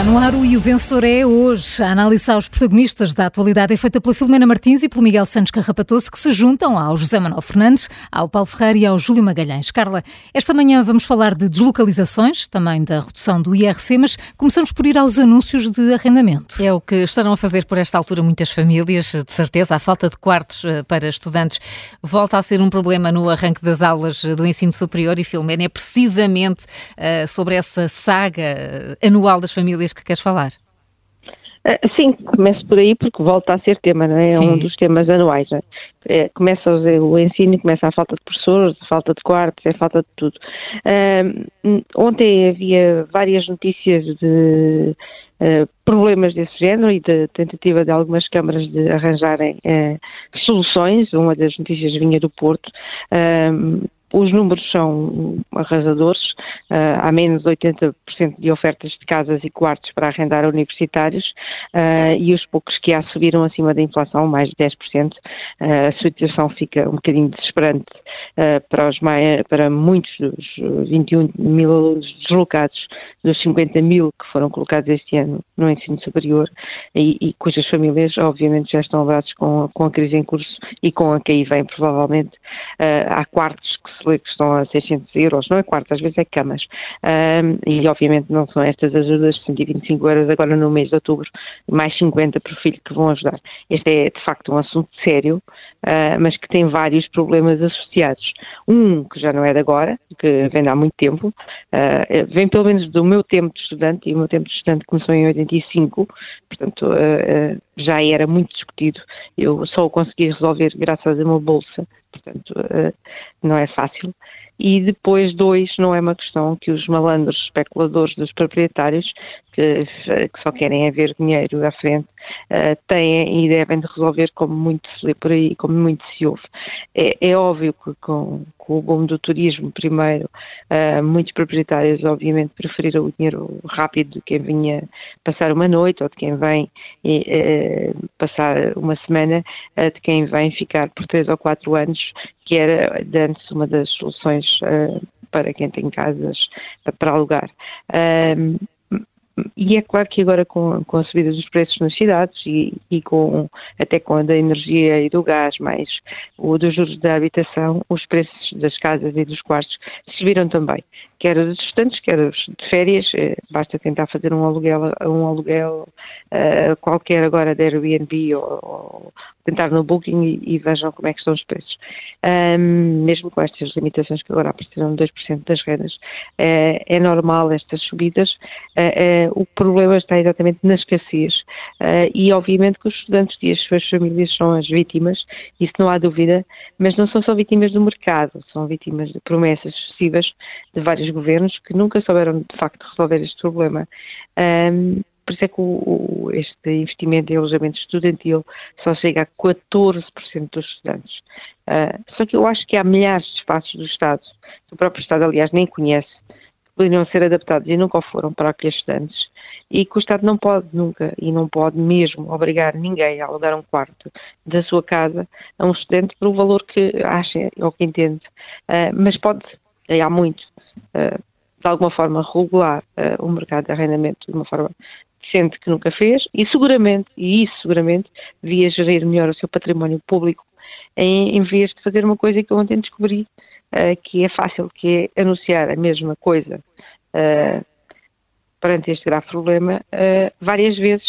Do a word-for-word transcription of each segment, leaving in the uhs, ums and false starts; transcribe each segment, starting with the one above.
no ar o E o Vencedor é hoje. A análise aos protagonistas da atualidade é feita pela Filomena Martins e pelo Miguel Santos Carrapatoso, que se juntam ao José Manuel Fernandes, ao Paulo Ferreira e ao Júlio Magalhães. Carla, esta manhã vamos falar de deslocalizações, também da redução do I R C, mas começamos por ir aos anúncios de arrendamento. É o que estarão a fazer por esta altura muitas famílias, de certeza. A falta de quartos para estudantes volta a ser um problema no arranque das aulas do ensino superior e, Filomena, é precisamente uh, sobre essa saga anual das famílias que queres falar. Sim, começo por aí porque volta a ser tema, não é? É Sim. Um dos temas anuais, não é? É, começa o ensino, começa a falta de professores, a falta de quartos, a falta de tudo. Um, ontem havia várias notícias de uh, problemas desse género e de tentativa de algumas câmaras de arranjarem uh, soluções. Uma das notícias vinha do Porto. Um, Os números são arrasadores, uh, há menos de oitenta por cento de ofertas de casas e quartos para arrendar a universitários uh, e os poucos que há subiram acima da inflação, mais de dez por cento. Uh, a situação fica um bocadinho desesperante uh, para, os mai- para muitos dos vinte e um mil alunos deslocados, dos cinquenta mil que foram colocados este ano no ensino superior e, e cujas famílias obviamente já estão abraçadas com, com a crise em curso e com a que aí vem provavelmente. Uh, há quartos que se lê que estão a seiscentos euros, não é quartos, às vezes é camas. Um, e obviamente não são estas ajudas de cento e vinte e cinco euros agora no mês de outubro, mais cinquenta por filho que vão ajudar. Este é de facto um assunto sério, uh, mas que tem vários problemas associados. Um que já não é de agora, que vem de há muito tempo, uh, vem pelo menos do meu tempo de estudante, e o meu tempo de estudante começou em oitenta e cinco, portanto uh, uh, já era muito discutido. Eu só o consegui resolver graças a uma bolsa. Portanto, uh, não é fácil. E depois, dois, não é uma questão que os malandros especuladores dos proprietários, que, que só querem é ver dinheiro à frente, uh, têm e devem de resolver, como muito se lê por aí, como muito se ouve. É, é óbvio que com, com o boom do turismo, primeiro, uh, muitos proprietários, obviamente, preferiram o dinheiro rápido de quem vinha passar uma noite ou de quem vem e, uh, passar uma semana, uh, de quem vem ficar por três ou quatro anos, que era antes uma das soluções uh, para quem tem casas uh, para alugar. Um, E é claro que agora com, com a subida dos preços nas cidades e, e com, até com a da energia e do gás, mais o dos juros da habitação, os preços das casas e dos quartos subiram também. Quer os estudantes, quer os de férias, eh, basta tentar fazer um aluguel, um aluguel uh, qualquer agora de Airbnb ou, ou tentar no Booking e, e vejam como é que estão os preços. Um, mesmo com estas limitações que agora apareceram de dois por cento das rendas, uh, é normal estas subidas. Uh, uh, o problema está exatamente na escassez uh, e obviamente que os estudantes e as suas famílias são as vítimas, isso não há dúvida, mas não são só vítimas do mercado, são vítimas de promessas sucessivas de vários governos que nunca souberam de facto resolver este problema. Um, por isso é que o, o, este investimento em alojamento estudantil só chega a catorze por cento dos estudantes. Uh, só que eu acho que há milhares de espaços do Estado, que o próprio Estado aliás nem conhece, que poderiam ser adaptados e nunca o foram para acolher estudantes, e que o Estado não pode nunca, e não pode mesmo, obrigar ninguém a alugar um quarto da sua casa a um estudante por um valor que acha ou que entende. Uh, mas pode, e há muito, uh, de alguma forma regular uh, o mercado de arrendamento de uma forma decente que nunca fez, e seguramente, e isso seguramente, devia gerir melhor o seu património público em, em vez de fazer uma coisa que eu ontem descobri, uh, que é fácil, que é anunciar a mesma coisa uh, perante este grave problema uh, várias vezes,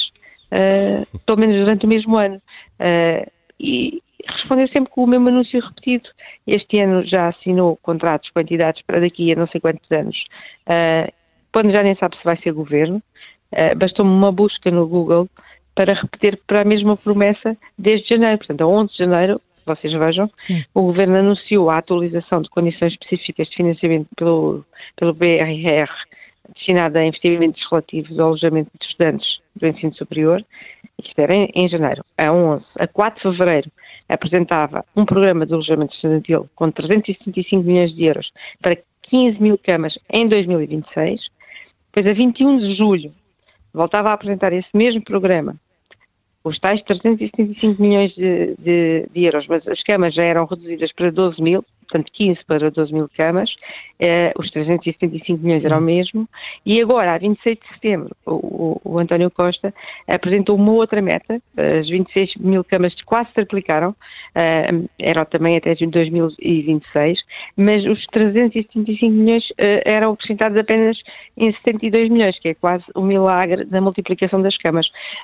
uh, pelo menos durante o mesmo ano, uh, e responder sempre com o mesmo anúncio repetido. Este ano já assinou contratos com entidades para daqui a não sei quantos anos, uh, quando já nem sabe se vai ser governo. Uh, bastou-me uma busca no Google para repetir para a mesma promessa desde janeiro. Portanto, a onze de janeiro, vocês vejam, sim, o Governo anunciou a atualização de condições específicas de financiamento pelo, pelo B R R, destinada a investimentos relativos ao alojamento de estudantes do ensino superior. Isto era em, em janeiro. A onze, a quatro de fevereiro, apresentava um programa de alojamento estudantil com trezentos e setenta e cinco milhões de euros para quinze mil camas em dois mil e vinte e seis. Depois, a vinte e um de julho, voltava a apresentar esse mesmo programa, os tais trezentos e setenta e cinco milhões de, de, de euros, mas as camas já eram reduzidas para doze mil, portanto quinze para doze mil camas, uh, os trezentos e setenta e cinco milhões era o mesmo, e agora, a vinte e seis de setembro, o, o, o António Costa apresentou uma outra meta, as vinte e seis mil camas quase triplicaram, uh, era também até dois mil e vinte e seis, mas os trezentos e setenta e cinco milhões uh, eram acrescentados apenas em setenta e dois milhões, que é quase o milagre da multiplicação das camas.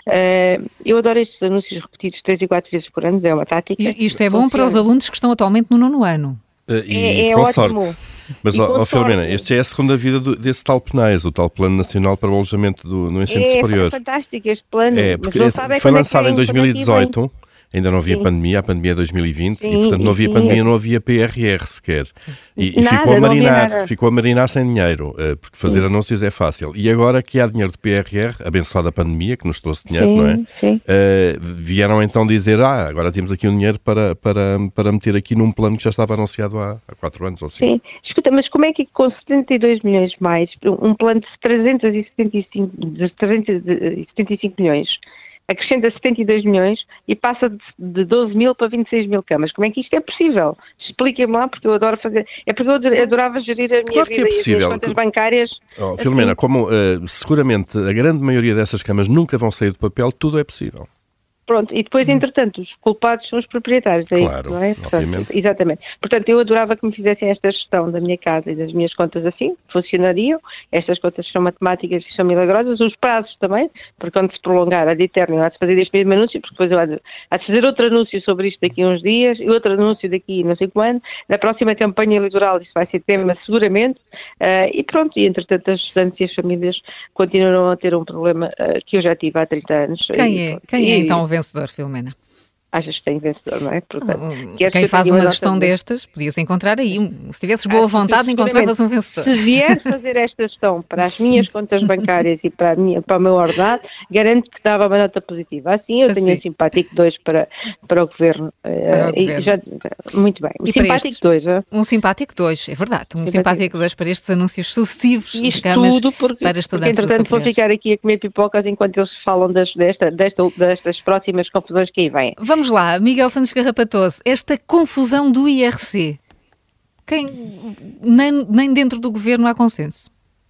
Uh, eu adoro estes anúncios repetidos três e quatro vezes por ano, é uma tática. E isto é bom para os alunos que estão atualmente no nono ano. Uh, e é, é com ótimo. Sorte. Mas, ó, oh, Filomena, este é a segunda vida do, desse tal PNAES, o tal Plano Nacional para o Alojamento do, no Ensino é, Superior. É fantástico este plano. É, porque mas não sabe foi é lançado é em dois mil e dezoito, ainda não havia sim. pandemia, a pandemia é dois mil e vinte, sim, e portanto não havia sim. pandemia, não havia P R R sequer. E, e nada, ficou a marinar, nada. ficou a marinar sem dinheiro, porque fazer sim. anúncios é fácil. E agora que há dinheiro de P R R, abençoada pandemia, que nos trouxe dinheiro, sim, não é? Sim. Uh, vieram então dizer, ah, agora temos aqui um dinheiro para, para, para meter aqui num plano que já estava anunciado há, há quatro anos ou assim. Sim, escuta, mas como é que com setenta e dois milhões mais, um plano de trezentos e setenta e cinco, de trezentos e setenta e cinco milhões, acrescenta setenta e dois milhões e passa de doze mil para vinte e seis mil camas. Como é que isto é possível? Expliquem-me lá, porque eu adoro fazer... É porque eu adorava gerir a minha claro vida que é e as possível. minhas contas bancárias. Oh, assim. Filomena, como uh, seguramente a grande maioria dessas camas nunca vão sair do papel, tudo é possível. Pronto, e depois, entretanto, os culpados são os proprietários, é claro, isso, não é? Portanto, obviamente. Exatamente. Portanto, eu adorava que me fizessem esta gestão da minha casa e das minhas contas assim, funcionariam. Estas contas são matemáticas e são milagrosas, os prazos também, porque quando se prolongar ad eterno, há de fazer este mesmo anúncio, porque depois eu há de, há de fazer outro anúncio sobre isto daqui a uns dias, e outro anúncio daqui não sei quando. Na próxima campanha eleitoral isso vai ser tema seguramente, uh, e pronto, e entretanto as estudantes e as famílias continuam a ter um problema uh, que eu já tive há trinta anos. Quem e, é, quem e, é então o vencedor, Filomena? Achas que tem vencedor, não é? Portanto, quem faz uma gestão destas, podias encontrar aí, um, se tivesses boa vontade, encontravas um vencedor. Se vier fazer esta gestão para as minhas contas bancárias e para, a minha, para o meu ordenado, garanto que dava uma nota positiva. Assim eu tenho assim. um simpático dois para, para o Governo. Para o governo. Já, muito bem. Um e simpático dois, é? Um simpático dois, é verdade. Um simpático dois para estes anúncios sucessivos Isto de camas tudo porque, para estudantes. Porque, entretanto, vou ficar aqui a comer pipocas enquanto eles falam das, desta, desta, destas próximas confusões que aí vêm. Vamos lá, Miguel Santos Carrapatoso, esta confusão do I R C, quem, nem, nem dentro do Governo há consenso.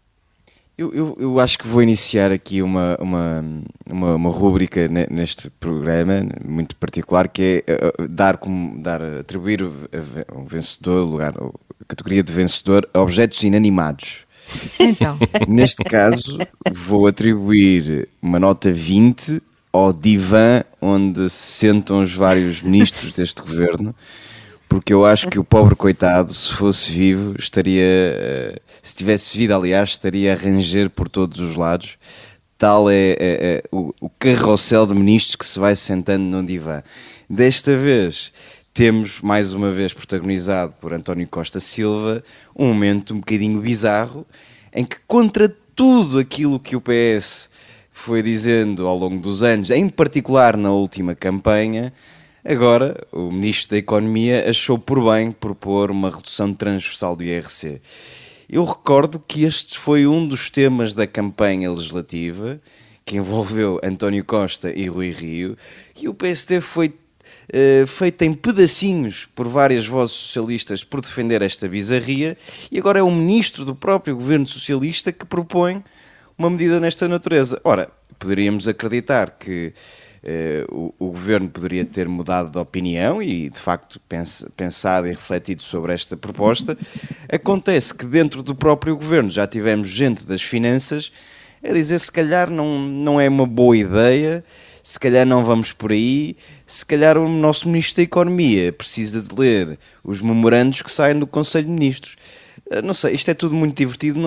Eu, eu, eu acho que vou iniciar aqui uma, uma, uma, uma rúbrica neste programa, muito particular, que é uh, dar, como, dar, atribuir o, o vencedor, o lugar, a categoria de vencedor a objetos inanimados. Então. Neste caso, vou atribuir uma nota vinte ao divã onde se sentam os vários ministros deste governo, porque eu acho que o pobre coitado, se fosse vivo, estaria, se tivesse vida, aliás, estaria a ranger por todos os lados. Tal é, é, é o, o carrossel de ministros que se vai sentando num divã. Desta vez temos, mais uma vez protagonizado por António Costa Silva, um momento um bocadinho bizarro, em que contra tudo aquilo que o P S foi dizendo ao longo dos anos, em particular na última campanha, agora o Ministro da Economia achou por bem propor uma redução transversal do I R C. Eu recordo que este foi um dos temas da campanha legislativa, que envolveu António Costa e Rui Rio, e o P S D foi uh, feito em pedacinhos por várias vozes socialistas por defender esta bizarria, e agora é um Ministro do próprio Governo Socialista que propõe uma medida nesta natureza. Ora, poderíamos acreditar que eh, o, o Governo poderia ter mudado de opinião e, de facto, pens, pensado e refletido sobre esta proposta. Acontece que dentro do próprio Governo já tivemos gente das finanças a dizer se calhar não, não é uma boa ideia, se calhar não vamos por aí, se calhar o nosso Ministro da Economia precisa de ler os memorandos que saem do Conselho de Ministros. Não sei, isto é tudo muito divertido,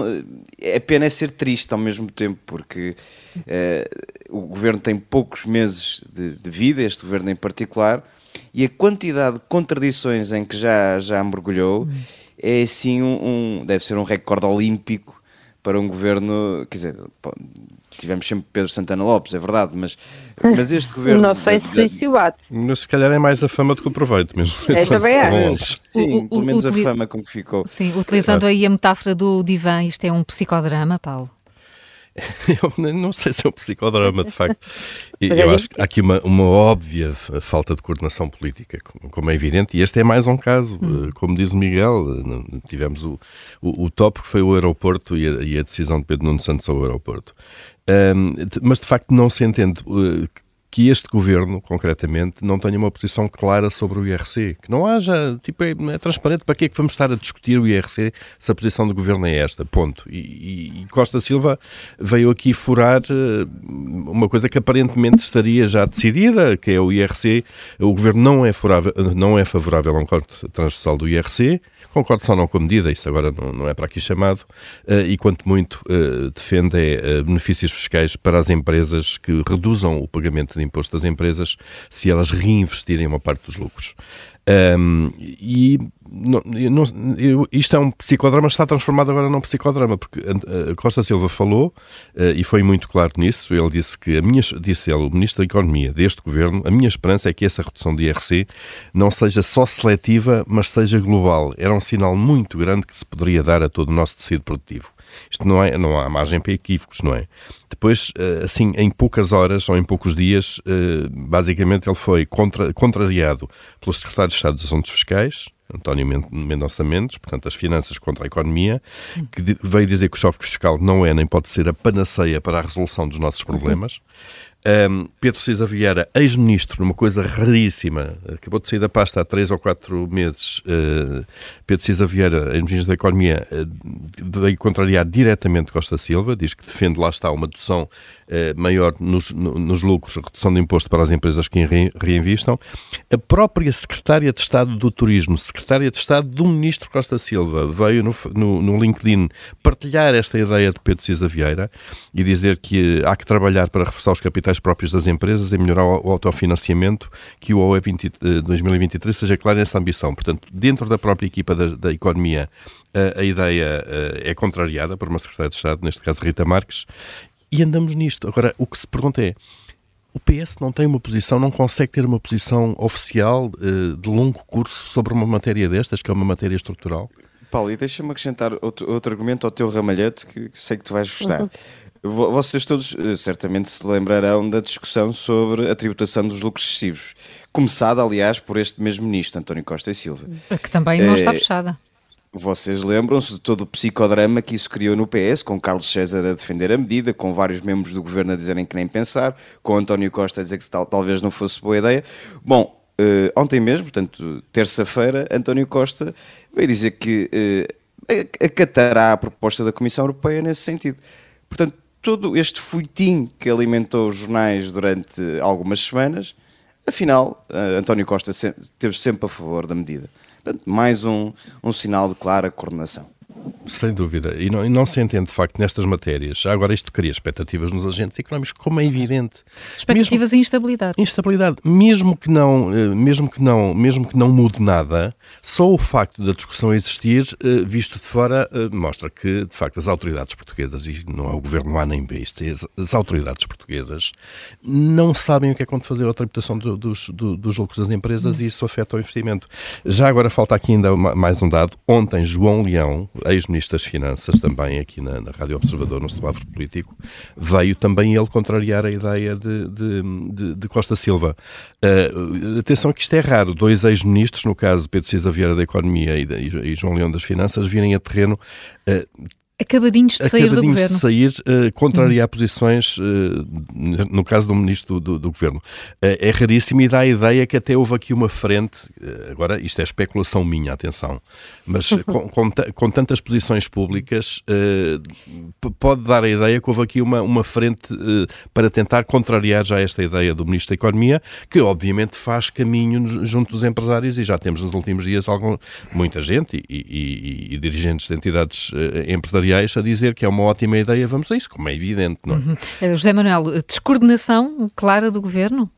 é pena é ser triste ao mesmo tempo, porque uh, o Governo tem poucos meses de, de vida, este Governo em particular, e a quantidade de contradições em que já, já mergulhou hum. é assim um, um, deve ser um recorde olímpico para um Governo, quer dizer, tivemos sempre Pedro Santana Lopes, é verdade, mas, mas este Governo... Não sei se se o bate. Mas se calhar é mais a fama do que o proveito mesmo. É, também é. Sim, o, pelo menos o, a fama com que ficou. Sim, utilizando aí a metáfora do divã, isto é um psicodrama, Paulo? Eu não sei se é um psicodrama, de facto. Eu acho que há aqui uma, uma óbvia falta de coordenação política, como é evidente, e este é mais um caso. Hum. Como diz o Miguel, tivemos o, o, o top que foi o aeroporto e a, e a decisão de Pedro Nuno Santos ao aeroporto. Um, mas, de facto, não se entende uh, que este governo, concretamente, não tenha uma posição clara sobre o I R C. Que não haja, tipo, é, é transparente. Para que é que vamos estar a discutir o I R C se a posição do governo é esta? Ponto. E, e, e Costa Silva veio aqui furar uh, uma coisa que aparentemente estaria já decidida, que é o I R C. O governo não é favorável, não é favorável a um corte transversal do I R C. Concordo só não com a medida, isso agora não, não é para aqui chamado, uh, e quanto muito uh, defende é, uh, benefícios fiscais para as empresas que reduzam o pagamento de imposto das empresas se elas reinvestirem uma parte dos lucros. Um, e não, não, eu, isto é um psicodrama, está transformado agora num psicodrama, porque a, a Costa Silva falou, uh, e foi muito claro nisso. Ele disse que, a minha, disse ele, o Ministro da Economia deste Governo, a minha esperança é que essa redução de I R C não seja só seletiva, mas seja global. Era um sinal muito grande que se poderia dar a todo o nosso tecido produtivo. Isto não, é, não há margem para equívocos, não é? Depois, assim, em poucas horas ou em poucos dias, basicamente ele foi contra, contrariado pelo Secretário de Estado dos Assuntos Fiscais, António Mendonça Mendes, portanto, as finanças contra a economia, que veio dizer que o choque fiscal não é nem pode ser a panaceia para a resolução dos nossos problemas. Um, Pedro Cisa Vieira, ex-ministro, numa coisa raríssima, acabou de sair da pasta há três ou quatro meses. uh, Pedro Cisa Vieira, ex-ministro da Economia, uh, veio contrariar diretamente Costa Silva, diz que defende, lá está, uma dedução uh, maior nos, no, nos lucros, a redução de imposto para as empresas que re, reinvistam. A própria Secretária de Estado do Turismo, Secretária de Estado do Ministro Costa Silva, veio no, no, no LinkedIn partilhar esta ideia de Pedro Cisa Vieira e dizer que há que trabalhar para reforçar os capitais próprios das empresas e melhorar o autofinanciamento, que o O E dois mil e vinte e três seja claro nessa ambição. Portanto, dentro da própria equipa da, da Economia, a, a ideia a, é contrariada por uma Secretária de Estado, neste caso Rita Marques, e andamos nisto. Agora, o que se pergunta é, o P S não tem uma posição, não consegue ter uma posição oficial uh, de longo curso sobre uma matéria destas, que é uma matéria estrutural? Paulo, e deixa-me acrescentar outro, outro argumento ao teu ramalhete, que, que sei que tu vais gostar. Uhum. Vocês todos certamente se lembrarão da discussão sobre a tributação dos lucros excessivos, começada, aliás, por este mesmo ministro, António Costa e Silva. Que também não é, está fechada. Vocês lembram-se de todo o psicodrama que isso criou no P S, com Carlos César a defender a medida, com vários membros do governo a dizerem que nem pensar, com António Costa a dizer que tal, talvez não fosse boa ideia. Bom, uh, ontem mesmo, portanto, terça-feira, António Costa veio dizer que uh, acatará a proposta da Comissão Europeia nesse sentido. Portanto, todo este fuitim que alimentou os jornais durante algumas semanas, afinal, António Costa esteve sempre a favor da medida. Portanto, mais um, um sinal de clara coordenação. Sem dúvida. E não, e não se entende, de facto, nestas matérias. Já agora isto cria expectativas nos agentes económicos, como é evidente. Expectativas mesmo, e instabilidade. Instabilidade. Mesmo que, não, mesmo, que não, mesmo que não mude nada, só o facto da discussão existir, visto de fora, mostra que, de facto, as autoridades portuguesas, e não é o governo A nem B, isto é, as autoridades portuguesas, não sabem o que é quando fazer a tributação do, dos, do, dos lucros das empresas, hum. e isso afeta o investimento. Já agora falta aqui ainda mais um dado. Ontem, João Leão, ex-ministro das Finanças, também aqui na, na Rádio Observador, no semáforo político, veio também ele contrariar a ideia de, de, de, de Costa Silva. Uh, atenção que isto é raro, dois ex-ministros, no caso Pedro Cisa Vieira da Economia e, e, e João Leão das Finanças, virem a terreno uh, acabadinhos de sair acabadinhos do governo. de sair, uh, contrariar hum. posições, uh, no caso do ministro do, do, do governo. Uh, é raríssimo e dá a ideia que até houve aqui uma frente, uh, agora isto é especulação minha, atenção, mas com, com, com tantas posições públicas, uh, pode dar a ideia que houve aqui uma, uma frente uh, para tentar contrariar já esta ideia do ministro da Economia, que obviamente faz caminho junto dos empresários, e já temos nos últimos dias algum, muita gente e, e, e, e dirigentes de entidades uh, empresariais a dizer que é uma ótima ideia, vamos a isso, como é evidente, não é? Uhum. José Manuel, descoordenação clara do governo?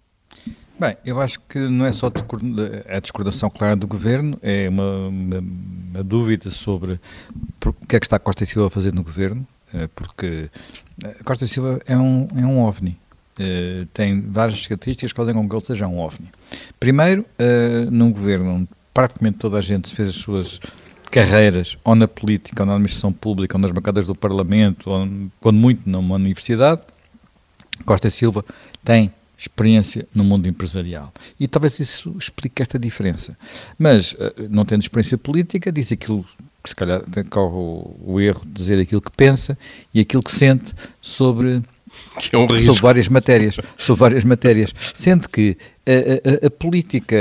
Bem, eu acho que não é só a descoordenação clara do governo, é uma, uma, uma dúvida sobre o que é que está Costa e Silva a fazer no governo, porque Costa e Silva é um, é um OVNI. Tem várias características que fazem com que ele seja um OVNI. Primeiro, num governo onde praticamente toda a gente fez as suas carreiras, ou na política, ou na administração pública, ou nas bancadas do Parlamento, ou quando muito numa universidade, Costa Silva tem experiência no mundo empresarial. E talvez isso explique esta diferença. Mas, não tendo experiência política, diz aquilo que se calhar tem o, o erro de dizer aquilo que pensa e aquilo que sente sobre, que é um sobre várias matérias. Sobre várias matérias. Sendo que a, a, a política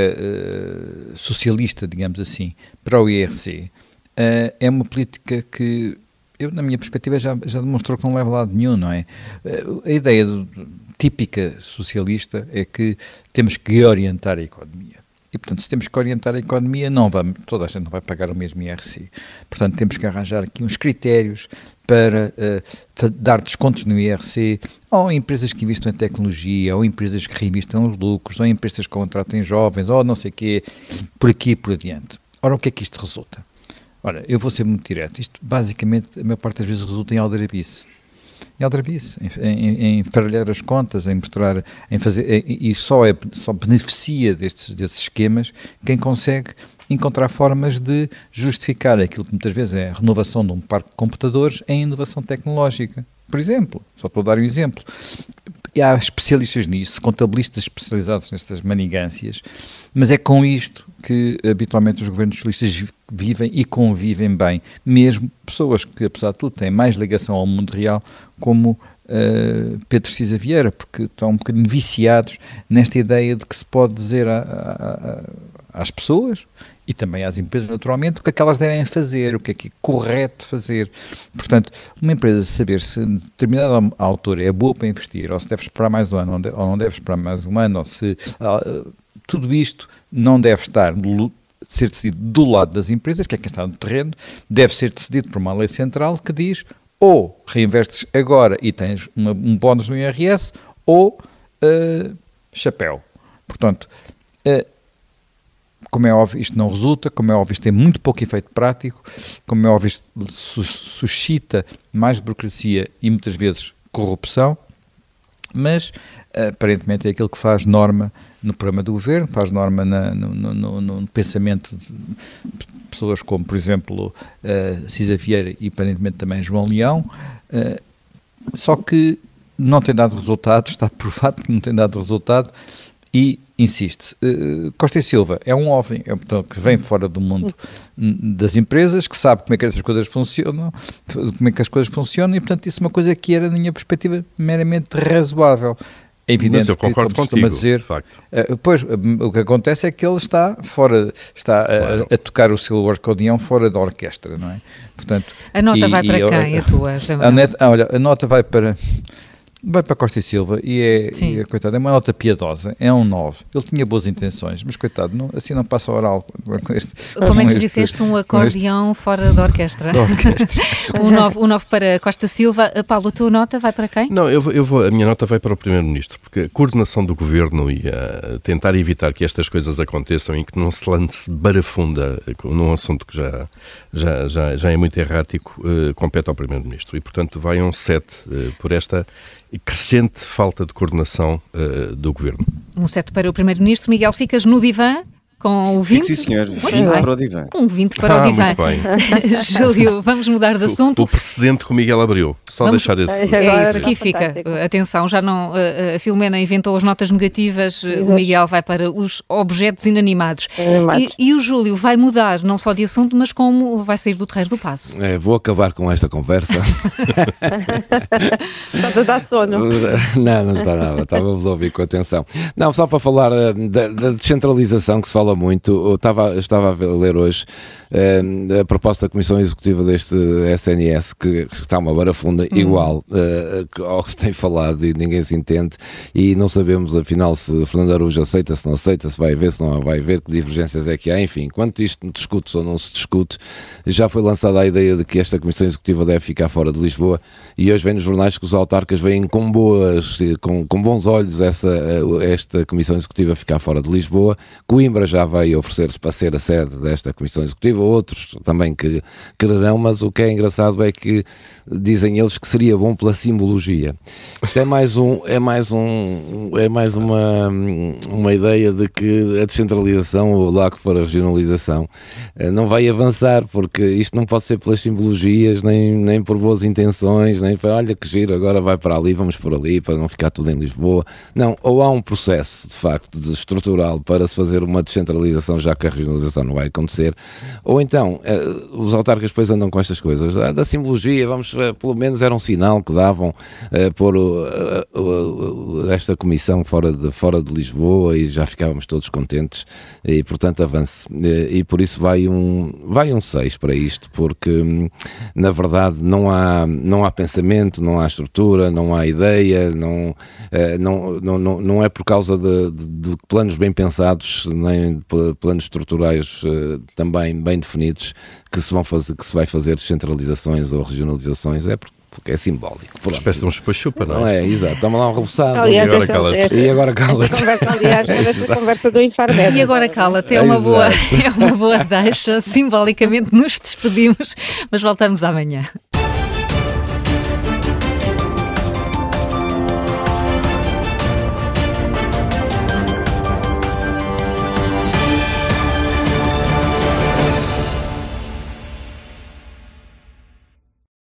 uh, socialista, digamos assim, para o I R C, uh, é uma política que, eu, na minha perspectiva, já, já demonstrou que não leva a lado nenhum, não é? Uh, a ideia do, típica socialista é que temos que orientar a economia. E, portanto, se temos que orientar a economia, não vamos, toda a gente não vai pagar o mesmo I R C. Portanto, temos que arranjar aqui uns critérios para uh, dar descontos no I R C, ou empresas que investam em tecnologia, ou empresas que reinvistam os lucros, ou empresas que contratem jovens, ou não sei o quê, por aqui e por adiante. Ora, o que é que isto resulta? Ora, eu vou ser muito direto. Isto, basicamente, a maior parte das vezes resulta em aldrabice. Em aldrabice, em, em, em faralhar as contas, em mostrar, em fazer, em, e só, é, só beneficia destes, desses esquemas quem consegue encontrar formas de justificar aquilo que muitas vezes é a renovação de um parque de computadores em inovação tecnológica. Por exemplo, só para dar um exemplo, e há especialistas nisso, contabilistas especializados nestas manigâncias, mas é com isto que habitualmente os governos socialistas vivem e convivem bem, mesmo pessoas que, apesar de tudo, têm mais ligação ao mundo real, como uh, Pedro Cisa Vieira, porque estão um bocadinho viciados nesta ideia de que se pode dizer a, a, a, às pessoas e também às empresas, naturalmente, o que é que elas devem fazer, o que é que é correto fazer. Portanto, uma empresa saber se determinada altura é boa para investir, ou se deve esperar mais um ano, ou não deve esperar mais um ano, ou se... Uh, tudo isto não deve estar, ser decidido do lado das empresas, que é quem está no terreno, deve ser decidido por uma lei central que diz ou reinvestes agora e tens uma, um bónus no I R S, ou uh, chapéu. Portanto, uh, como é óbvio, isto não resulta, como é óbvio, isto tem muito pouco efeito prático, como é óbvio, isto suscita mais burocracia e muitas vezes corrupção, mas aparentemente é aquilo que faz norma no programa do governo, faz norma na, no, no, no pensamento de pessoas como, por exemplo, uh, Cisa Vieira e aparentemente também João Leão, uh, só que não tem dado resultado, está provado que não tem dado resultado e insiste-se. Uh, Costa e Silva é um homem é, portanto, que vem fora do mundo das empresas, que sabe como é que essas coisas funcionam, como é que as coisas funcionam e, portanto, isso é uma coisa que era, na minha perspectiva, meramente razoável. É evidente Mas eu concordo que, como contigo, dizer, de facto. Uh, pois, uh, o que acontece é que ele está fora, está Claro. a, a tocar o seu acordeão fora da orquestra, não é? Portanto, A nota e, vai para e, quem, uh, a tua, José a, Manuel? net, ah, olha, a nota vai para... Vai para Costa e Silva e é, Sim. e é, coitado, é uma nota piedosa, é um nove. Ele tinha boas intenções, mas coitado, não, assim não passa oral com este. Como é com que tu este- disseste um com acordeão fora da orquestra? este- da orquestra. um nove um nove para Costa Silva. Paulo, a tua nota vai para quem? Não, eu vou, eu vou, a minha nota vai para o Primeiro-Ministro, porque a coordenação do Governo e a tentar evitar que estas coisas aconteçam e que não se lance barafunda num assunto que já, já, já, já é muito errático, eh, compete ao Primeiro-Ministro. E, portanto, vai um sete eh, por esta crescente falta de coordenação uh, do Governo. Um sete para o Primeiro-Ministro. Miguel, ficas no divã com o vinte? Sim, senhor. Muito vinte bem. para o divã. Um vinte para Ah, o divã. muito bem. Júlio, vamos mudar de assunto. O, o precedente que o Miguel abriu. Só Vamos- deixar esse... É, É Agora isso, aqui está fica. fantástico. Atenção, já não. A Filomena inventou as notas negativas, o Miguel vai para os objetos inanimados. Inanimados. E, e o Júlio vai mudar não só de assunto, mas como vai sair do Terreiro do Paço. É, vou acabar com esta conversa. Está a dar sono. Não, não está nada, estava-vos a ouvir com atenção. Não, só para falar uh, da, da descentralização que se fala muito, eu estava, eu estava a ver- a ler hoje uh, a proposta da Comissão Executiva deste S N S, que está uma barafunda igual uh, que- ao que se tem falado e ninguém se entende, e não sabemos afinal se Fernando Araújo aceita, se não aceita, se vai haver, se não vai haver, que divergências é que há, enfim, enquanto isto discute-se ou não se discute, já foi lançada a ideia de que esta Comissão Executiva deve ficar fora de Lisboa, e hoje vem nos jornais que os autarcas veem com boas, com, com bons olhos essa, esta Comissão Executiva ficar fora de Lisboa. Coimbra já já veio oferecer-se para ser a sede desta Comissão Executiva, outros também que quererão, mas o que é engraçado é que dizem eles que seria bom pela simbologia. Isto é mais, um, é mais, um, é mais uma, uma ideia de que a descentralização, ou lá que for a regionalização, não vai avançar, porque isto não pode ser pelas simbologias, nem, nem por boas intenções, nem para, olha que giro, agora vai para ali, vamos por ali, para não ficar tudo em Lisboa. Não, ou há um processo, de facto, de estrutural para se fazer uma descentralização, já que a regionalização não vai acontecer, ou então, os autarcas depois andam com estas coisas, da simbologia, vamos, pelo menos era um sinal que davam uh, pôr uh, uh, uh, esta comissão fora de, fora de Lisboa e já ficávamos todos contentes e, portanto, avance. E, e por isso vai um, vai um seis para isto, porque, na verdade, não há, não há pensamento, não há estrutura, não há ideia, não, uh, não, não, não, não é por causa de, de, de planos bem pensados, nem de planos estruturais uh, também bem definidos, que se, vão fazer, que se vai fazer descentralizações ou regionalizações, é porque porque é simbólico. Uma espécie de um chupa-chupa, não é? Não é, exato. Toma lá um reboçado. Aliás, e agora cala-te. E agora cala-te. Aliás, essa conversa do Infarmed. E agora cala-te. É uma boa, é uma boa deixa. Simbolicamente nos despedimos, mas voltamos amanhã.